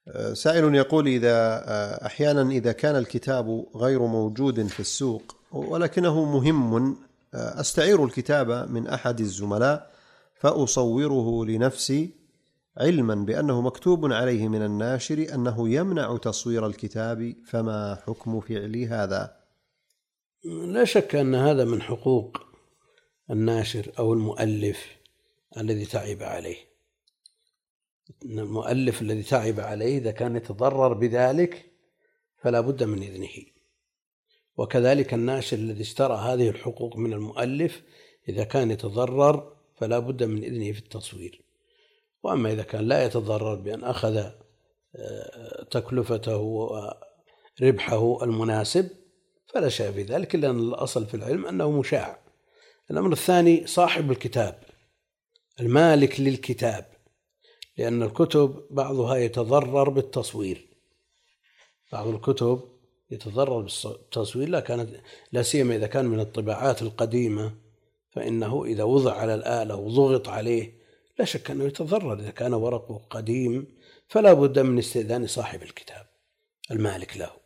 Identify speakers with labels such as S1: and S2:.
S1: سائل يقول إذا أحيانا إذا كان الكتاب غير موجود في السوق ولكنه مهم، أستعير الكتاب من أحد الزملاء فأصوره لنفسي علما بأنه مكتوب عليه من الناشر أنه يمنع تصوير الكتاب، فما حكم فعلي هذا؟
S2: لا شك أن هذا من حقوق الناشر أو المؤلف الذي تعب عليه. المؤلف الذي تعب عليه إذا كان يتضرر بذلك فلا بد من إذنه، وكذلك الناشر الذي اشترى هذه الحقوق من المؤلف إذا كان يتضرر فلا بد من إذنه في التصوير. وأما إذا كان لا يتضرر بأن أخذ تكلفته وربحه المناسب فلا شيء في ذلك، لأن الأصل في العلم أنه مشاع. الأمر الثاني صاحب الكتاب المالك للكتاب، لأن الكتب بعضها يتضرر بالتصوير، بعض الكتب يتضرر بالتصوير لا سيما إذا كان من الطباعات القديمة، فإنه إذا وضع على الآلة وضغط عليه لا شك أنه يتضرر. إذا كان ورقه قديم فلا بد من استئذان صاحب الكتاب المالك له.